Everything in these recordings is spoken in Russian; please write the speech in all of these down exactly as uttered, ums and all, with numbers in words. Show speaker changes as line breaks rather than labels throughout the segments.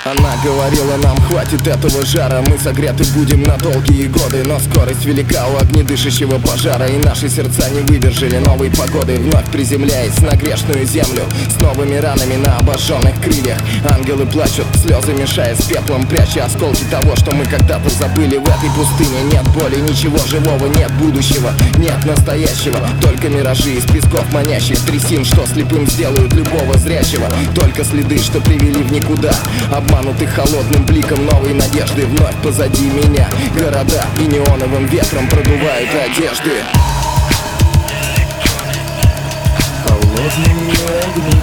Она говорила нам: хватит этого жара, мы согреты будем на долгие годы. Но скорость велика у огнедышащего пожара, и наши сердца не выдержали новой погоды. Вновь приземляясь на грешную землю, с новыми ранами на обожженных крыльях. Ангелы плачут, слезы мешая с пеплом, пряча осколки того, что мы когда-то забыли. В этой пустыне нет боли, ничего живого, нет будущего, нет настоящего. Только миражи из песков манящих трясин, что слепым сделают любого зрячего. Только следы, что привели в никуда, обманутых холодным бликом новой надежды. Вновь позади меня города, и неоновым ветром продувают одежды.
Холодные огни,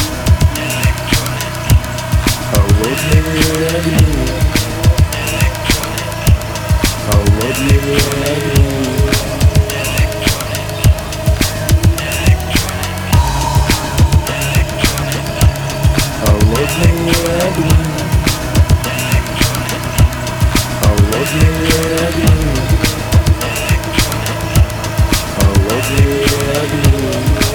холодные огни, холодные огни. Холодные огни, холодные огни, холодные огни.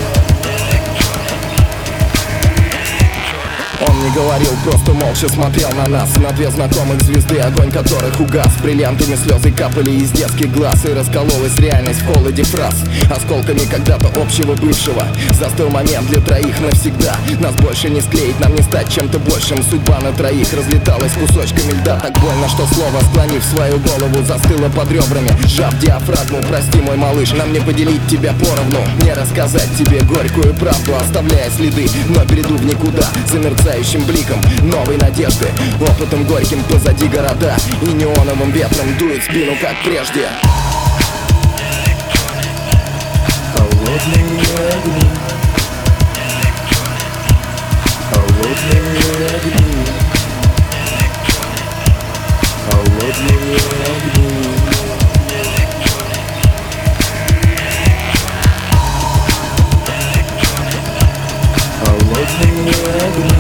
Он не говорил, просто молча смотрел на нас, на две знакомых звезды, огонь которых угас. Бриллиантами слезы капали из детских глаз, и раскололась реальность в холоде фраз. Осколками когда-то общего бывшего застыл момент для троих навсегда. Нас больше не склеить, нам не стать чем-то большим. Судьба на троих разлеталась кусочками льда. Так больно, что слово, склонив свою голову, застыло под ребрами, сжав диафрагму. Прости, мой малыш, нам не поделить тебя поровну, не рассказать тебе горькую правду, оставляя следы, но перейду в никуда, замерцающим бликом новой надежды. Опытом горьким позади города, и неоновым ветром дует в спину, как прежде.
Холодные огни, холодные огни, холодные огни, холодные огни.